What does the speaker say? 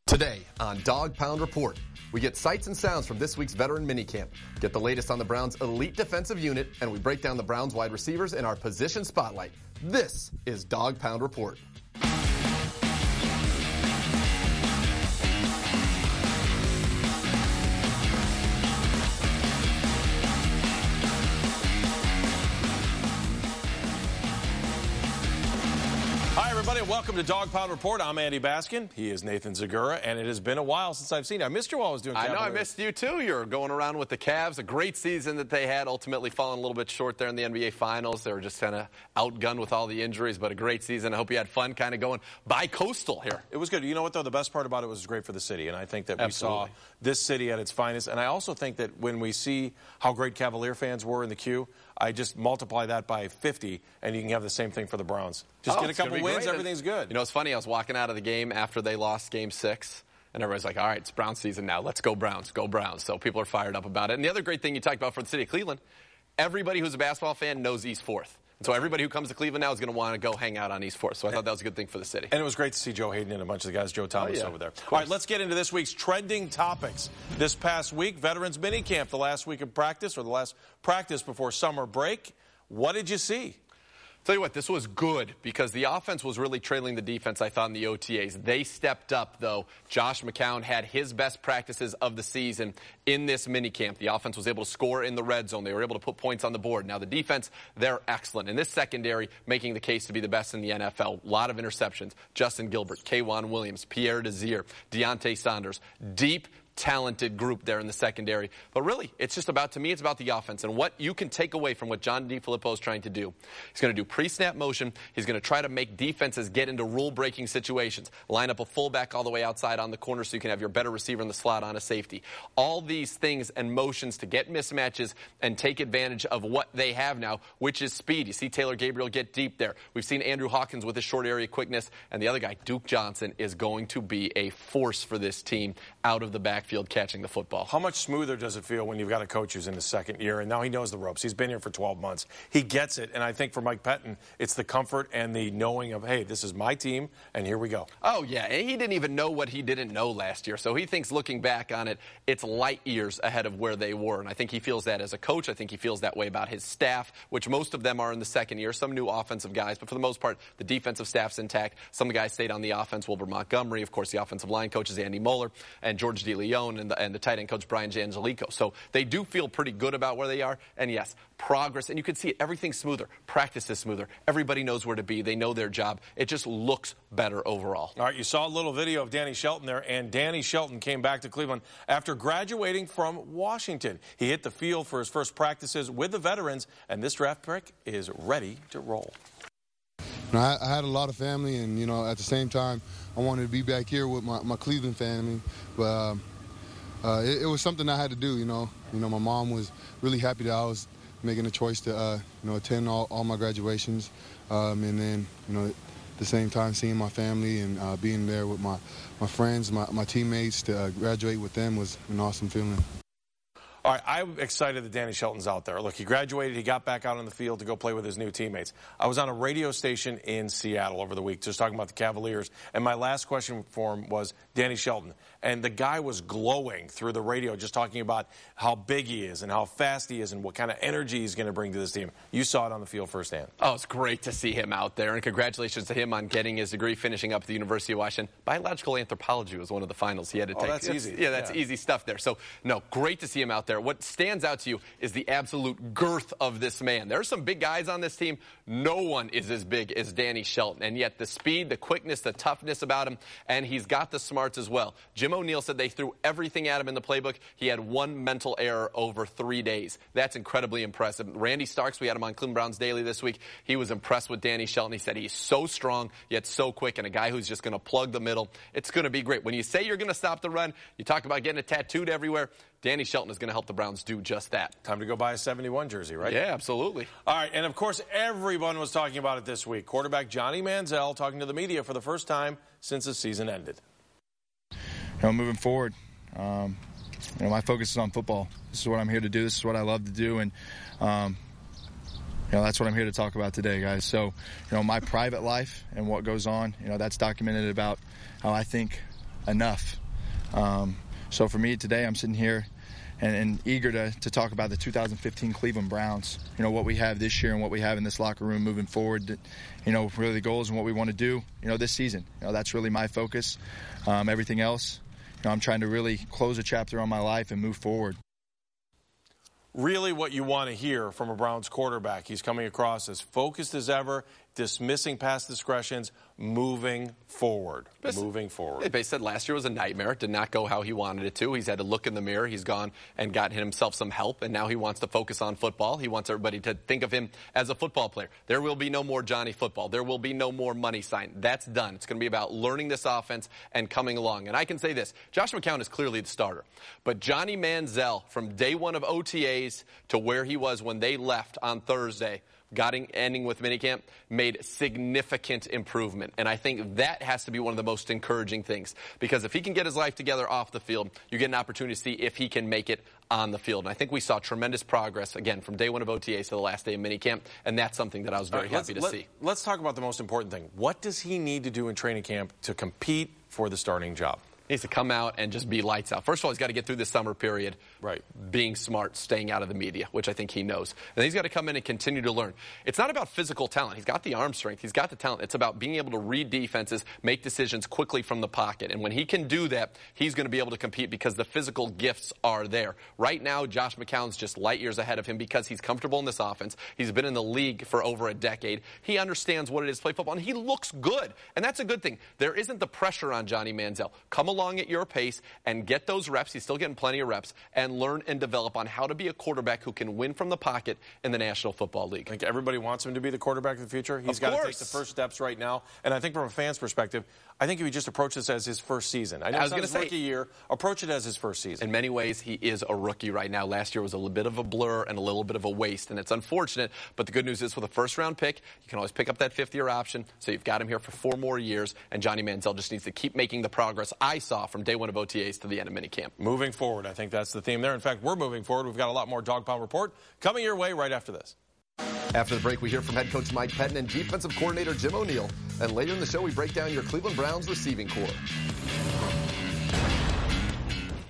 Today on Dog Pound Report, we get sights and sounds from this week's veteran minicamp, get the latest on the Browns' elite defensive unit, and we break down the Browns wide receivers in our position spotlight. This is Dog Pound Report. Welcome to Dog Pound Report. I'm Andy Baskin. He is Nathan Zagura, and it has been a while since I've seen you. I missed you while I was doing Cavaliers. I know, I missed you too. You're going around with the Cavs. A great season that they had, ultimately falling a little bit short there in the NBA Finals. They were just kind of outgunned with all the injuries, but a great season. I hope you had fun kind of going bi-coastal here. It was good. You know what, though? The best part about it was great for the city, and I think that we saw this city at its finest. And I also think that when we see how great Cavalier fans were in the queue, I just multiply that by 50, and you can have the same thing for the Browns. Just get a couple wins, everything's good. You know, it's funny. I was walking out of the game after they lost Game 6, and everybody's like, all right, it's Browns season now. Let's go Browns. Go Browns. So people are fired up about it. And the other great thing you talked about for the city of Cleveland, everybody who's a basketball fan knows East 4th. And so everybody who comes to Cleveland now is going to want to go hang out on East 4th. So I thought that was a good thing for the city. And it was great to see Joe Hayden and a bunch of the guys, Joe Thomas over there. All right, let's get into this week's trending topics. This past week, Veterans Minicamp, the last week of practice, or the last practice before summer break. What did you see? Tell you what, this was good because the offense was really trailing the defense, I thought, in the OTAs. They stepped up, though. Josh McCown had his best practices of the season in this minicamp. The offense was able to score in the red zone. They were able to put points on the board. Now, the defense, they're excellent. And this secondary, making the case to be the best in the NFL. A lot of interceptions. Justin Gilbert, K'Wan Williams, Pierre Desir, Deontay Saunders. Deep, talented group there in the secondary. But really, it's just about, to me, it's about the offense and what you can take away from what John DeFilippo is trying to do. He's going to do pre-snap motion. He's going to try to make defenses get into rule-breaking situations. Line up a fullback all the way outside on the corner so you can have your better receiver in the slot on a safety. All these things and motions to get mismatches and take advantage of what they have now, which is speed. You see Taylor Gabriel get deep there. We've seen Andrew Hawkins with his short area quickness. And the other guy, Duke Johnson, is going to be a force for this team out of the backfield catching the football. How much smoother does it feel when you've got a coach who's in his second year and now he knows the ropes? He's been here for 12 months. He gets it. And I think for Mike Pettin, it's the comfort and the knowing of, hey, this is my team and here we go. Oh, yeah. And he didn't even know what he didn't know last year. So he thinks looking back on it, it's light years ahead of where they were. And I think he feels that as a coach. I think he feels that way about his staff, which most of them are in the second year. Some new offensive guys. But for the most part, the defensive staff's intact. Some of the guys stayed on the offense. Wilbur Montgomery, of course, the offensive line coach is Andy Moeller, and George DeLeon, and the tight end coach Brian Jangelico. So they do feel pretty good about where they are. And yes, progress. And you can see it. Everything's smoother. Practice is smoother. Everybody knows where to be. They know their job. It just looks better overall. All right, you saw a little video of Danny Shelton there, and Danny Shelton came back to Cleveland after graduating from Washington. He hit the field for his first practices with the veterans, and this draft pick is ready to roll. I had a lot of family, and, you know, at the same time, I wanted to be back here with my Cleveland family. But it was something I had to do, you know. My mom was really happy that I was making a choice to, attend all my graduations. And then, at the same time, seeing my family and being there with my friends, my teammates, to graduate with them was an awesome feeling. All right, I'm excited that Danny Shelton's out there. Look, he graduated. He got back out on the field to go play with his new teammates. I was on a radio station in Seattle over the week just talking about the Cavaliers, and my last question for him was Danny Shelton. And the guy was glowing through the radio just talking about how big he is and how fast he is and what kind of energy he's going to bring to this team. You saw it on the field firsthand. Oh, it's great to see him out there, and congratulations to him on getting his degree, finishing up at the University of Washington. Biological anthropology was one of the finals he had to take. That's easy. Yeah, that's easy stuff there. So, no, great to see him out there. What stands out to you is the absolute girth of this man. There are some big guys on this team. No one is as big as Danny Shelton, and yet the speed, the quickness, the toughness about him, and he's got the smarts as well. Jim O'Neill said they threw everything at him in the playbook. He had one mental error over 3 days. That's incredibly impressive. Randy Starks, we had him on Cleveland Browns Daily this week. He was impressed with Danny Shelton. He said he's so strong, yet so quick, and a guy who's just going to plug the middle. It's going to be great. When you say you're going to stop the run, you talk about getting it tattooed everywhere. Danny Shelton is going to help the Browns do just that. Time to go buy a 71 jersey, right? Yeah, absolutely. All right, and of course, everyone was talking about it this week. Quarterback Johnny Manziel talking to the media for the first time since the season ended. Moving forward, my focus is on football. This is what I'm here to do. This is what I love to do, and that's what I'm here to talk about today, guys. So, my private life and what goes on, that's documented about how I think enough. So for me today, I'm sitting here and eager to talk about the 2015 Cleveland Browns. You know, what we have this year and what we have in this locker room moving forward. You know, really the goals and what we want to do, you know, this season. You know, that's really my focus. Everything else, you know, I'm trying to really close a chapter on my life and move forward. Really what you want to hear from a Browns quarterback. He's coming across as focused as ever, dismissing past discretions, moving forward. They said last year was a nightmare. It did not go how he wanted it to. He's had to look in the mirror. He's gone and gotten himself some help, and now he wants to focus on football. He wants everybody to think of him as a football player. There will be no more Johnny Football. There will be no more money sign. That's done. It's going to be about learning this offense and coming along. And I can say this, Josh McCown is clearly the starter. But Johnny Manziel, from day one of OTAs to where he was when they left on Thursday, ending with minicamp, made significant improvement. And I think that has to be one of the most encouraging things. Because if he can get his life together off the field, you get an opportunity to see if he can make it on the field. And I think we saw tremendous progress, again, from day one of OTAs to the last day of minicamp. And that's something that I was very happy to see. Let's talk about the most important thing. What does he need to do in training camp to compete for the starting job? He needs to come out and just be lights out. First of all, he's got to get through this summer period, right, being smart, staying out of the media, which I think he knows. And then he's got to come in and continue to learn. It's not about physical talent. He's got the arm strength. He's got the talent. It's about being able to read defenses, make decisions quickly from the pocket. And when he can do that, he's going to be able to compete because the physical gifts are there. Right now, Josh McCown's just light years ahead of him because he's comfortable in this offense. He's been in the league for over a decade. He understands what it is to play football, and he looks good. And that's a good thing. There isn't the pressure on Johnny Manziel. Come along at your pace and get those reps. He's still getting plenty of reps, and learn and develop on how to be a quarterback who can win from the pocket in the National Football League. I think everybody wants him to be the quarterback of the future. He's got to take the first steps right now. And I think from a fan's perspective, I think if he just approach this as his first season. I know it's not his rookie year. Approach it as his first season. In many ways, he is a rookie right now. Last year was a little bit of a blur and a little bit of a waste, and it's unfortunate. But the good news is with a first-round pick, you can always pick up that fifth-year option. So you've got him here for 4 more years, and Johnny Manziel just needs to keep making the progress I saw from day one of OTAs to the end of minicamp. Moving forward, I think that's the theme there. In fact, we're moving forward. We've got a lot more Dog Pound Report coming your way right after this. After the break, we hear from head coach Mike Pettine and defensive coordinator Jim O'Neill. And later in the show, we break down your Cleveland Browns receiving corps.